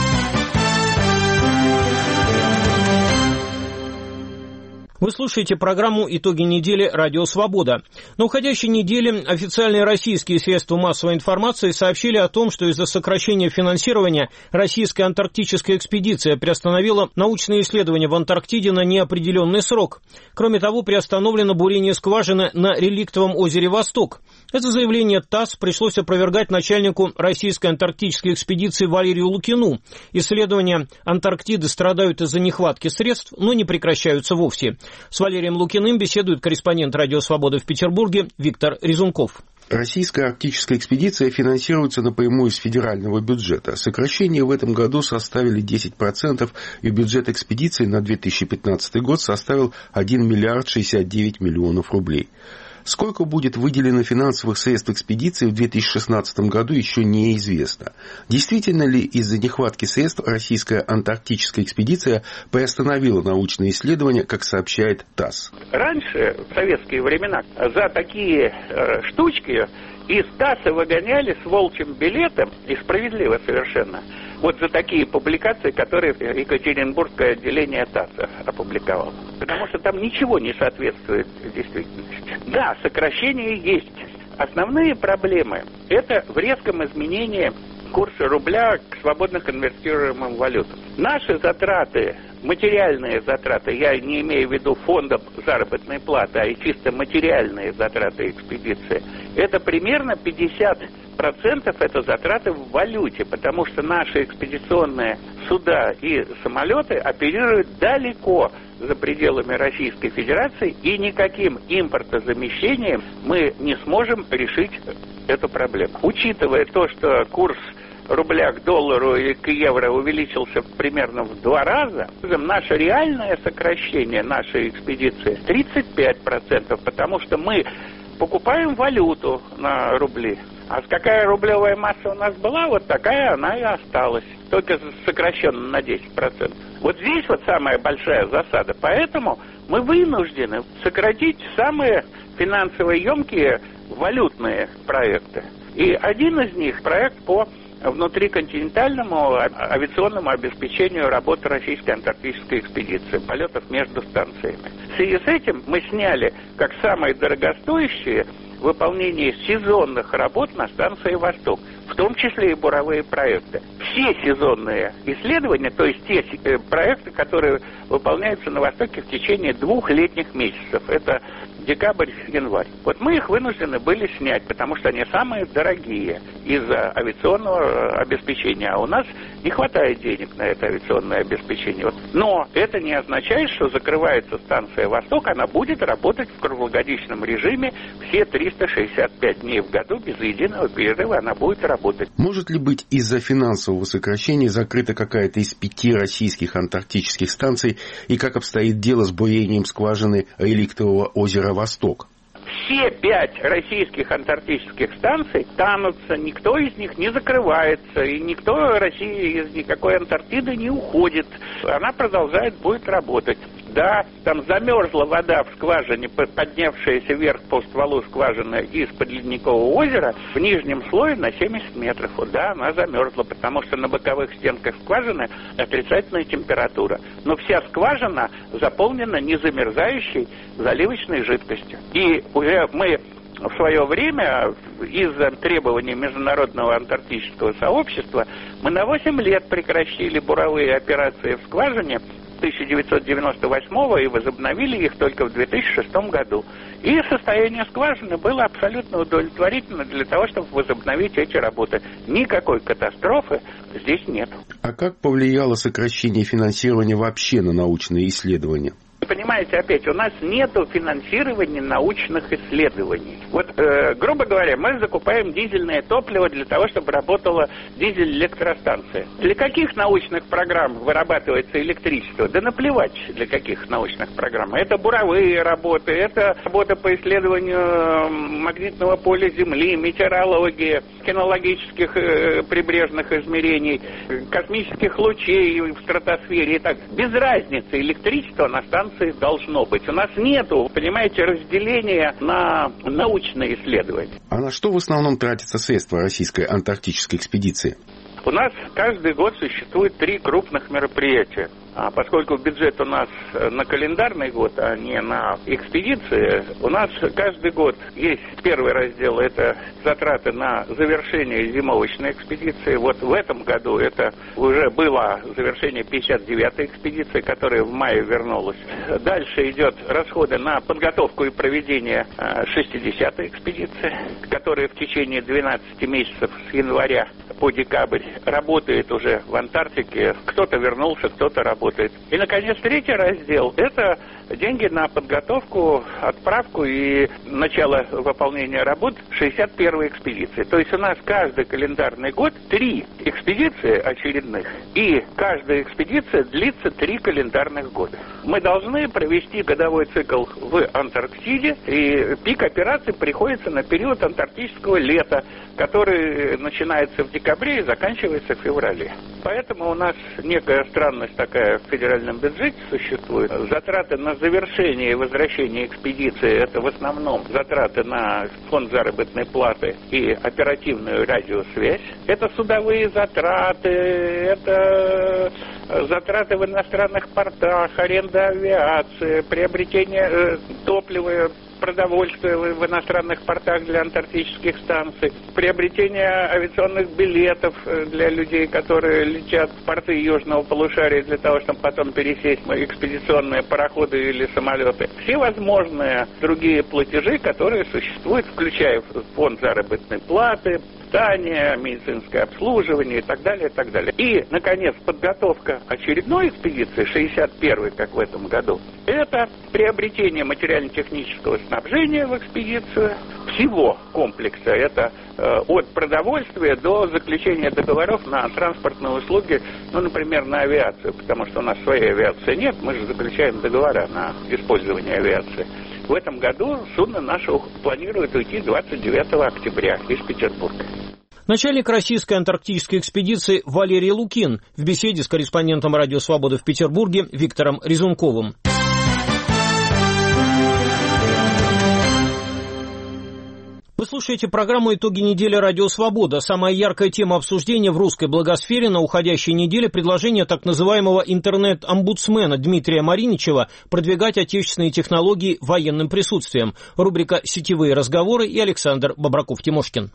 Вы слушаете программу «Итоги недели. Радио Свобода». На уходящей неделе официальные российские средства массовой информации сообщили о том, что из-за сокращения финансирования российская антарктическая экспедиция приостановила научные исследования в Антарктиде на неопределенный срок. Кроме того, приостановлено бурение скважины на реликтовом озере Восток. Это заявление ТАСС пришлось опровергать начальнику российской антарктической экспедиции Валерию Лукину. Исследования Антарктиды страдают из-за нехватки средств, но не прекращаются вовсе. С Валерием Лукиным беседует корреспондент «Радио Свобода» в Петербурге Виктор Резунков. Российская арктическая экспедиция финансируется напрямую из федерального бюджета. Сокращения в этом году составили 10%, и бюджет экспедиции на 2015 год составил 1 миллиард 69 миллионов рублей. Сколько будет выделено финансовых средств экспедиции в 2016 году, еще неизвестно. Действительно ли из-за нехватки средств российская антарктическая экспедиция приостановила научные исследования, как сообщает ТАСС? Раньше, в советские времена, за такие штучки из ТАССа выгоняли с волчьим билетом, и справедливо совершенно, вот за такие публикации, которые Екатеринбургское отделение ТАССа опубликовало. Потому что там ничего не соответствует действительности. Да, сокращения есть. Основные проблемы – это в резком изменении курса рубля к свободно конвертируемым валютам. Наши затраты, материальные затраты, я не имею в виду фондов заработной платы, а и чисто материальные затраты экспедиции, это примерно 50% это затраты в валюте, потому что наши экспедиционные суда и самолеты оперируют далеко за пределами Российской Федерации, и никаким импортозамещением мы не сможем решить эту проблему. Учитывая то, что курс рубля к доллару и к евро увеличился примерно в 2 раза, наше реальное сокращение нашей экспедиции 35%, потому что мы покупаем валюту на рубли. А какая рублевая масса у нас была, вот такая она и осталась, только сокращенно на 10%. Вот здесь вот самая большая засада. Поэтому мы вынуждены сократить самые финансово емкие валютные проекты. И один из них – проект по внутриконтинентальному авиационному обеспечению работы российской антарктической экспедиции, полетов между станциями. В связи с этим мы сняли как самые дорогостоящие выполнение сезонных работ на станции «Восток», в том числе и буровые проекты. Все сезонные исследования, то есть те проекты, которые выполняются на Востоке в течение 2 летних месяцев, это декабрь, январь. Вот мы их вынуждены были снять, потому что они самые дорогие из-за авиационного обеспечения, а у нас не хватает денег на это авиационное обеспечение. Но это не означает, что закрывается станция «Восток», она будет работать в круглогодичном режиме все 365 дней в году, без единого перерыва она будет работать. Может ли быть из-за финансового сокращения закрыта какая-то из 5 российских антарктических станций, и как обстоит дело с бурением скважины реликтового озера Восток? Все 5 российских антарктических станций тянутся, никто из них не закрывается, и никто России из никакой Антарктиды не уходит. Она продолжает, будет работать. Да, там замерзла вода в скважине, поднявшаяся вверх по стволу скважины из-под Ледникового озера в нижнем слое на 70 метров. Вот, да, она замерзла, потому что на боковых стенках скважины отрицательная температура. Но вся скважина заполнена незамерзающей заливочной жидкостью. И уже мы в свое время из-за требований Международного антарктического сообщества мы на 8 лет прекращили буровые операции в скважине 1998 и возобновили их только в 2006 году. И состояние скважины было абсолютно удовлетворительно для того, чтобы возобновить эти работы. Никакой катастрофы здесь нет. А как повлияло сокращение финансирования вообще на научные исследования? Понимаете, опять, у нас нет финансирования научных исследований. Вот, грубо говоря, мы закупаем дизельное топливо для того, чтобы работала дизель-электростанция. Для каких научных программ вырабатывается электричество? Да наплевать, для каких научных программ. Это буровые работы, это работа по исследованию магнитного поля Земли, метеорологии, кинологических прибрежных измерений, космических лучей в стратосфере и так. Без разницы, электричество на станции должно быть. У нас нету, понимаете, разделения на научные исследования. А на что в основном тратятся средства российской антарктической экспедиции? У нас каждый год существует 3 крупных мероприятия. А поскольку бюджет у нас на календарный год, а не на экспедиции, у нас каждый год есть первый раздел, это затраты на завершение зимовочной экспедиции. Вот в этом году это уже было завершение 59-й экспедиции, которая в мае вернулась. Дальше идет расходы на подготовку и проведение 60-й экспедиции, которая в течение 12 месяцев с января по декабрь работает уже в Антарктике. Кто-то вернулся, кто-то работает. И, наконец, третий раздел – это деньги на подготовку, отправку и начало выполнения работ 61-й экспедиции. То есть у нас каждый календарный год 3 экспедиции очередных, и каждая экспедиция длится 3 календарных года. Мы должны провести годовой цикл в Антарктиде, и пик операций приходится на период антарктического лета, который начинается в декабре и заканчивается в феврале. Поэтому у нас некая странность такая в федеральном бюджете существует. Затраты на завершение и возвращение экспедиции – это в основном затраты на фонд заработной платы и оперативную радиосвязь. Это судовые затраты, это затраты в иностранных портах, аренда авиации, приобретение топлива, продовольствия в иностранных портах для антарктических станций, приобретение авиационных билетов для людей, которые летят в порты южного полушария для того, чтобы потом пересесть в экспедиционные пароходы или самолеты. Все возможные другие платежи, которые существуют, включая фонд заработной платы, питание, медицинское обслуживание и так далее, и так далее. И, наконец, подготовка очередной экспедиции, 61-й, как в этом году, это приобретение материально-технического снабжения в экспедицию, всего комплекса. Это от продовольствия до заключения договоров на транспортные услуги, ну, например, на авиацию, потому что у нас своей авиации нет, мы же заключаем договора на использование авиации. В этом году судно наше планирует уйти 29 октября из Петербурга. Начальник российской антарктической экспедиции Валерий Лукин в беседе с корреспондентом «Радио Свобода» в Петербурге Виктором Резунковым. Вы слушаете программу «Итоги недели. Радио Свобода». Самая яркая тема обсуждения в русской блогосфере на уходящей неделе – предложение так называемого интернет-омбудсмена Дмитрия Мариничева продвигать отечественные технологии военным присутствием. Рубрика «Сетевые разговоры» и Александр Бобраков-Тимошкин.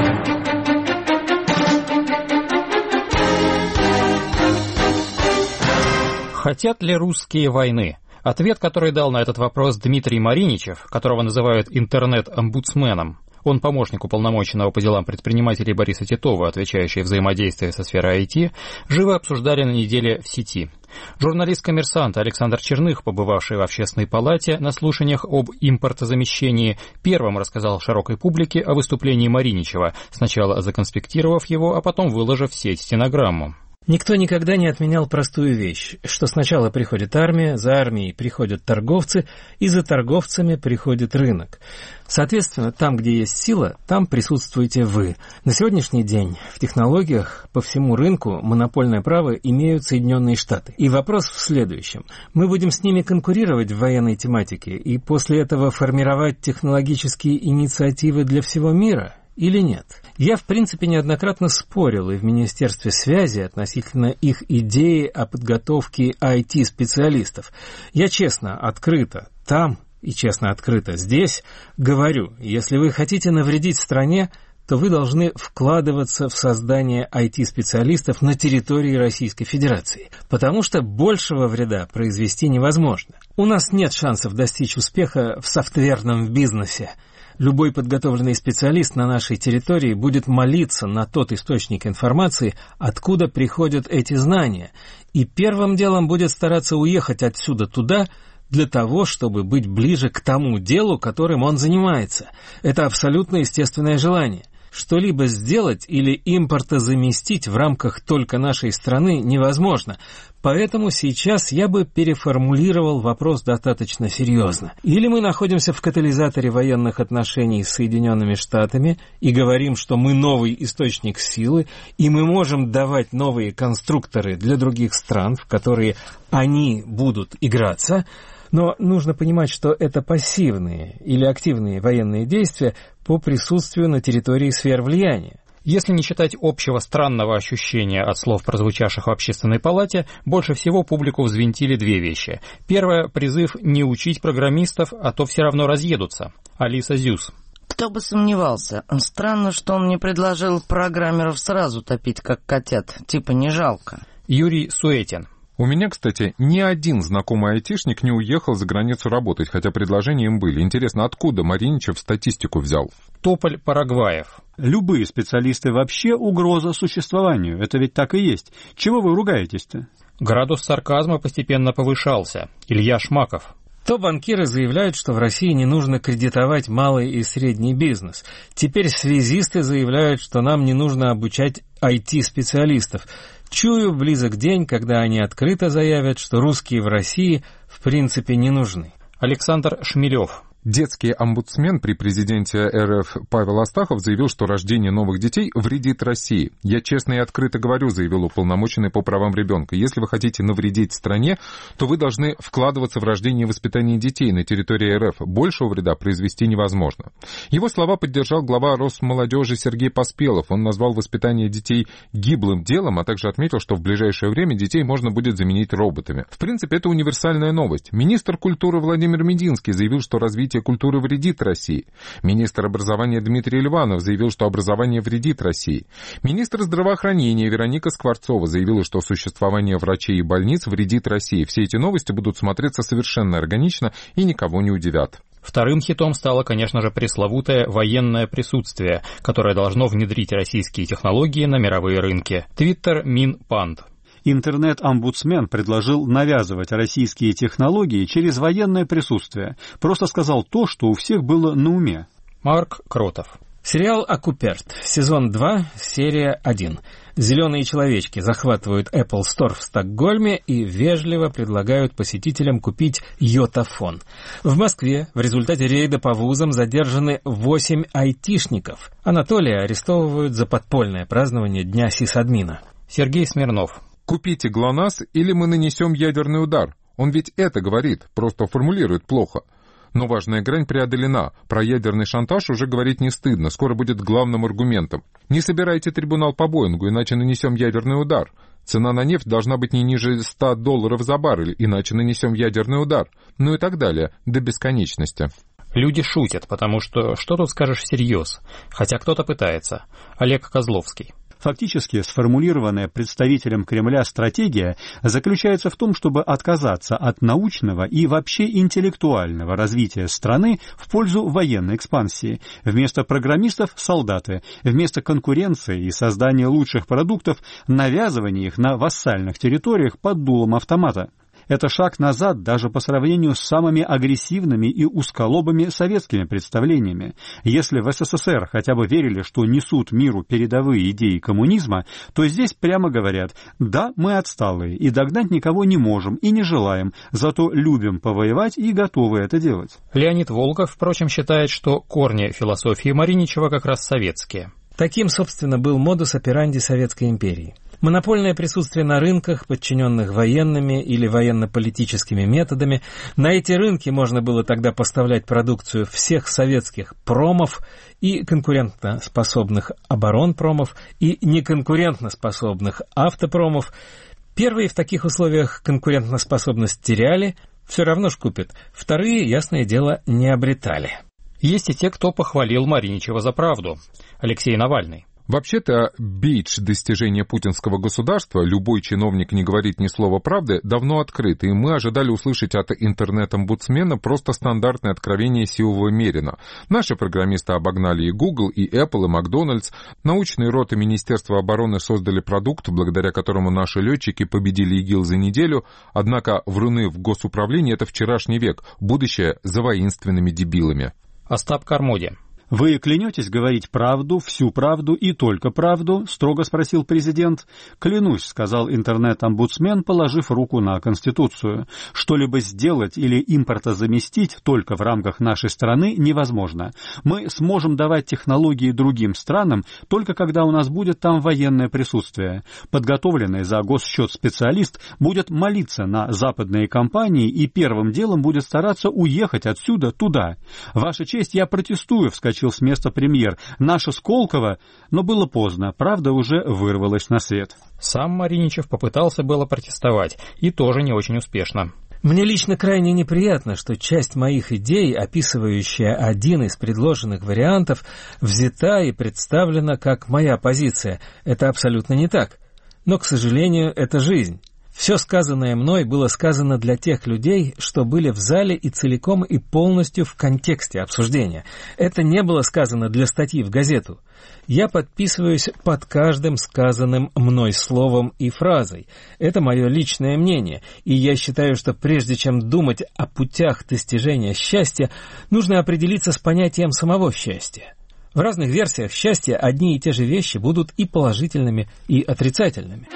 Хотят ли русские войны? Ответ, который дал на этот вопрос Дмитрий Мариничев, которого называют интернет-омбудсменом. Он помощник уполномоченного по делам предпринимателей Бориса Титова, отвечающий взаимодействие со сферой IT, живо обсуждали на неделе в сети. Журналист «Коммерсанта» Александр Черных, побывавший в Общественной палате на слушаниях об импортозамещении, первым рассказал широкой публике о выступлении Мариничева, сначала законспектировав его, а потом выложив в сеть стенограмму. Никто никогда не отменял простую вещь, что сначала приходит армия, за армией приходят торговцы, и за торговцами приходит рынок. Соответственно, там, где есть сила, там присутствуете вы. На сегодняшний день в технологиях по всему рынку монопольное право имеют Соединенные Штаты. И вопрос в следующем. Мы будем с ними конкурировать в военной тематике и после этого формировать технологические инициативы для всего мира или нет? Я, в принципе, неоднократно спорил и в Министерстве связи относительно их идеи о подготовке IT-специалистов. Я честно, открыто там и честно, открыто здесь говорю, если вы хотите навредить стране, то вы должны вкладываться в создание IT-специалистов на территории Российской Федерации, потому что большего вреда произвести невозможно. У нас нет шансов достичь успеха в софтверном бизнесе. Любой подготовленный специалист на нашей территории будет молиться на тот источник информации, откуда приходят эти знания, и первым делом будет стараться уехать отсюда туда, для того, чтобы быть ближе к тому делу, которым он занимается. Это абсолютно естественное желание. Что-либо сделать или импортозаместить в рамках только нашей страны невозможно. Поэтому сейчас я бы переформулировал вопрос достаточно серьезно. Или мы находимся в катализаторе военных отношений с Соединенными Штатами и говорим, что мы новый источник силы, и мы можем давать новые конструкторы для других стран, в которые они будут играться. Но нужно понимать, что это пассивные или активные военные действия по присутствию на территории сфер влияния. Если не считать общего странного ощущения от слов, прозвучавших в Общественной палате, больше всего публику взвинтили две вещи. Первое — призыв не учить программистов, а то все равно разъедутся. Алиса Зюс. Кто бы сомневался. Странно, что он не предложил программеров сразу топить, как котят. Типа не жалко. Юрий Суэтин. У меня, кстати, ни один знакомый айтишник не уехал за границу работать, хотя предложения им были. Интересно, откуда Мариничев статистику взял? Тополь Парагваев. Любые специалисты вообще угроза существованию. Это ведь так и есть. Чего вы ругаетесь-то? Градус сарказма постепенно повышался. Илья Шмаков. То банкиры заявляют, что в России не нужно кредитовать малый и средний бизнес. Теперь связисты заявляют, что нам не нужно обучать IT-специалистов. Чую, близок день, когда они открыто заявят, что русские в России в принципе не нужны. Александр Шмелев. Детский омбудсмен при президенте РФ Павел Астахов заявил, что рождение новых детей вредит России. «Я честно и открыто говорю», — заявил уполномоченный по правам ребенка. «Если вы хотите навредить стране, то вы должны вкладываться в рождение и воспитание детей на территории РФ. Большего вреда произвести невозможно». Его слова поддержал глава Росмолодежи Сергей Поспелов. Он назвал воспитание детей гиблым делом, а также отметил, что в ближайшее время детей можно будет заменить роботами. В принципе, это универсальная новость. Министр культуры Владимир Мединский заявил, что развитие культуры вредит России. Министр образования Дмитрий Ливанов заявил, что образование вредит России. Министр здравоохранения Вероника Скворцова заявила, что существование врачей и больниц вредит России. Все эти новости будут смотреться совершенно органично и никого не удивят. Вторым хитом стало, конечно же, пресловутое военное присутствие, которое должно внедрить российские технологии на мировые рынки. Твиттер Минпанд. Интернет-омбудсмен предложил навязывать российские технологии через военное присутствие. Просто сказал то, что у всех было на уме. Марк Кротов. Сериал «Оккуперт», сезон 2, серия 1. Зеленые человечки захватывают Apple Store в Стокгольме и вежливо предлагают посетителям купить йотафон. В Москве в результате рейда по вузам задержаны 8 айтишников. Анатолия арестовывают за подпольное празднование Дня сисадмина. Сергей Смирнов. «Купите ГЛОНАСС, или мы нанесем ядерный удар». Он ведь это говорит, просто формулирует плохо. Но важная грань преодолена. Про ядерный шантаж уже говорить не стыдно, скоро будет главным аргументом. Не собирайте трибунал по Боингу, иначе нанесем ядерный удар. Цена на нефть должна быть не ниже $100 за баррель, иначе нанесем ядерный удар. Ну и так далее, до бесконечности. Люди шутят, потому что тут скажешь всерьез, хотя кто-то пытается. Олег Козловский. Фактически сформулированная представителем Кремля стратегия заключается в том, чтобы отказаться от научного и вообще интеллектуального развития страны в пользу военной экспансии. Вместо программистов – солдаты, вместо конкуренции и создания лучших продуктов – навязывание их на вассальных территориях под дулом автомата. Это шаг назад даже по сравнению с самыми агрессивными и узколобыми советскими представлениями. Если в СССР хотя бы верили, что несут миру передовые идеи коммунизма, то здесь прямо говорят: да, мы отсталые и догнать никого не можем и не желаем, зато любим повоевать и готовы это делать. Леонид Волков, впрочем, считает, что корни философии Мариничева как раз советские. Таким, собственно, был модус операнди Советской империи. Монопольное присутствие на рынках, подчиненных военными или военно-политическими методами. На эти рынки можно было тогда поставлять продукцию всех советских промов и конкурентоспособных оборонпромов и неконкурентоспособных автопромов. Первые в таких условиях конкурентоспособность теряли, все равно ж купят. Вторые, ясное дело, не обретали. Есть и те, кто похвалил Мариничева за правду. Алексей Навальный. Вообще-то, бейдж достижения путинского государства, любой чиновник не говорит ни слова правды, давно открыт, и мы ожидали услышать от интернет-омбудсмена просто стандартное откровение сивого мерина. Наши программисты обогнали и Google, и Apple, и Макдональдс. Научные роты Министерства обороны создали продукт, благодаря которому наши летчики победили ИГИЛ за неделю, однако вруны в госуправлении — это вчерашний век, будущее за воинственными дебилами. Остап Кармоди. «Вы клянетесь говорить правду, всю правду и только правду?» — строго спросил президент. «Клянусь», — сказал интернет-омбудсмен, положив руку на Конституцию. «Что-либо сделать или импортозаместить только в рамках нашей страны невозможно. Мы сможем давать технологии другим странам только когда у нас будет там военное присутствие. Подготовленный за госсчет специалист будет молиться на западные компании и первым делом будет стараться уехать отсюда туда. Ваша честь, я протестую», — вскочил с места премьер. «Наша Сколково», но было поздно, правда уже вырвалась на свет. Сам Мариничев попытался было протестовать, и тоже не очень успешно. Мне лично крайне неприятно, что часть моих идей, описывающая один из предложенных вариантов, взята и представлена как моя позиция. Это абсолютно не так. Но, к сожалению, это жизнь. Все сказанное мной было сказано для тех людей, что были в зале и целиком и полностью в контексте обсуждения. Это не было сказано для статьи в газету. Я подписываюсь под каждым сказанным мной словом и фразой. Это мое личное мнение, и я считаю, что прежде чем думать о путях достижения счастья, нужно определиться с понятием самого счастья. В разных версиях счастья одни и те же вещи будут и положительными, и отрицательными.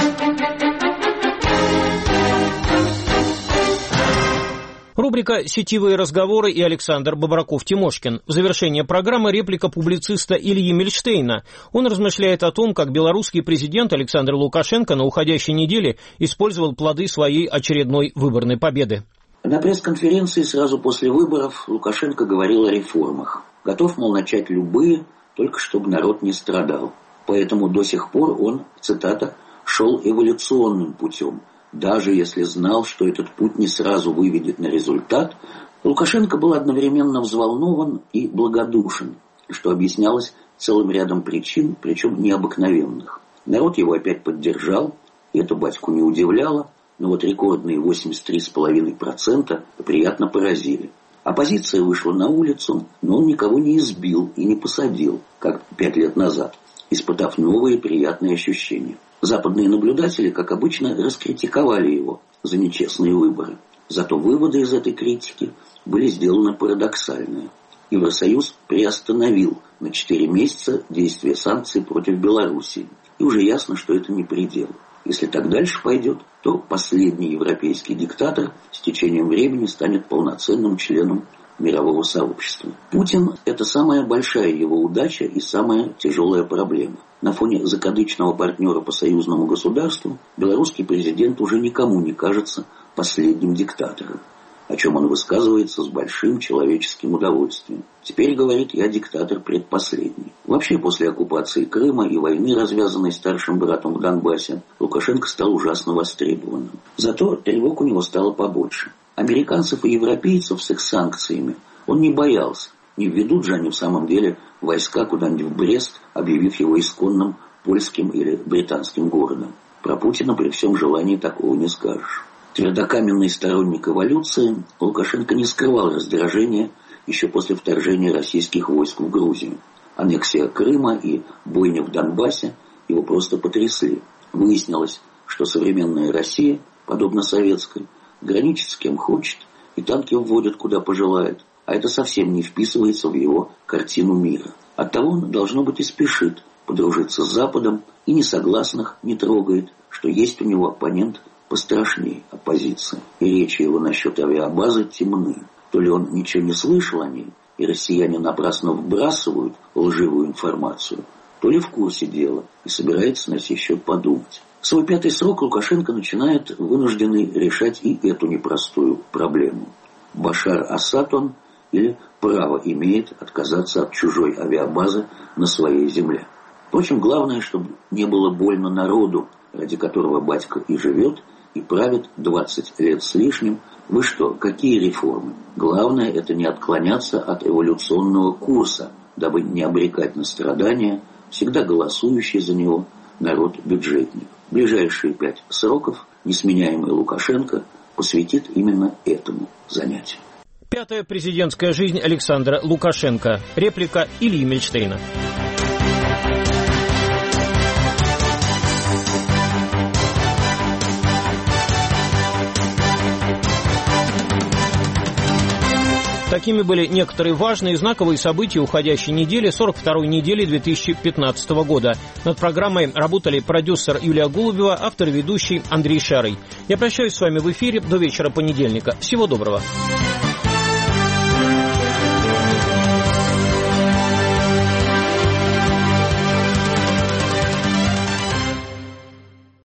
Рубрика «Сетевые разговоры» и Александр Бобраков-Тимошкин. В завершение программы реплика публициста Ильи Мильштейна. Он размышляет о том, как белорусский президент Александр Лукашенко на уходящей неделе использовал плоды своей очередной выборной победы. На пресс-конференции сразу после выборов Лукашенко говорил о реформах. Готов, мол, начать любые, только чтобы народ не страдал. Поэтому до сих пор он, цитата, «шел эволюционным путем». Даже если знал, что этот путь не сразу выведет на результат, Лукашенко был одновременно взволнован и благодушен, что объяснялось целым рядом причин, причем необыкновенных. Народ его опять поддержал, и это батьку не удивляло, но вот рекордные 83,5% приятно поразили. Оппозиция вышла на улицу, но он никого не избил и не посадил, как 5 лет назад, испытав новые приятные ощущения. Западные наблюдатели, как обычно, раскритиковали его за нечестные выборы. Зато выводы из этой критики были сделаны парадоксальные. Евросоюз приостановил на 4 месяца действие санкций против Белоруссии. И уже ясно, что это не предел. Если так дальше пойдет, то последний европейский диктатор с течением времени станет полноценным членом мирового сообщества. Путин – это самая большая его удача и самая тяжелая проблема. На фоне закадычного партнера по союзному государству белорусский президент уже никому не кажется последним диктатором, о чем он высказывается с большим человеческим удовольствием. Теперь, говорит, я диктатор предпоследний. Вообще, после оккупации Крыма и войны, развязанной старшим братом в Донбассе, Лукашенко стал ужасно востребованным. Зато тревог у него стало побольше. Американцев и европейцев с их санкциями он не боялся. Не введут же они в самом деле войска куда-нибудь в Брест, объявив его исконным польским или британским городом. Про Путина при всем желании такого не скажешь. Твердокаменный сторонник эволюции, Лукашенко не скрывал раздражения еще после вторжения российских войск в Грузию. Аннексия Крыма и бойня в Донбассе его просто потрясли. Выяснилось, что современная Россия, подобно советской, граничит с кем хочет, и танки вводят куда пожелает, а это совсем не вписывается в его картину мира. Оттого он, должно быть, и спешит подружиться с Западом, и несогласных не трогает, что есть у него оппонент пострашнее оппозиции. И речи его насчет авиабазы темны. То ли он ничего не слышал о ней, и россияне напрасно вбрасывают лживую информацию, то ли в курсе дела и собирается на сей счет подумать. В свой 5-й срок Лукашенко начинает вынужденный решать и эту непростую проблему. Башар Асад он или право имеет отказаться от чужой авиабазы на своей земле. Впрочем, главное, чтобы не было больно народу, ради которого батька и живет, и правит 20 лет с лишним. Вы что, какие реформы? Главное, это не отклоняться от эволюционного курса, дабы не обрекать на страдания всегда голосующий за него народ-бюджетник. Ближайшие 5 сроков несменяемый Лукашенко посвятит именно этому занятию. 5-я президентская жизнь Александра Лукашенко. Реплика Ильи Мельштейна. Такими были некоторые важные и знаковые события уходящей недели, 42-й недели 2015 года. Над программой работали продюсер Юлия Голубева, автор и ведущий Андрей Шарый. Я прощаюсь с вами в эфире до вечера понедельника. Всего доброго.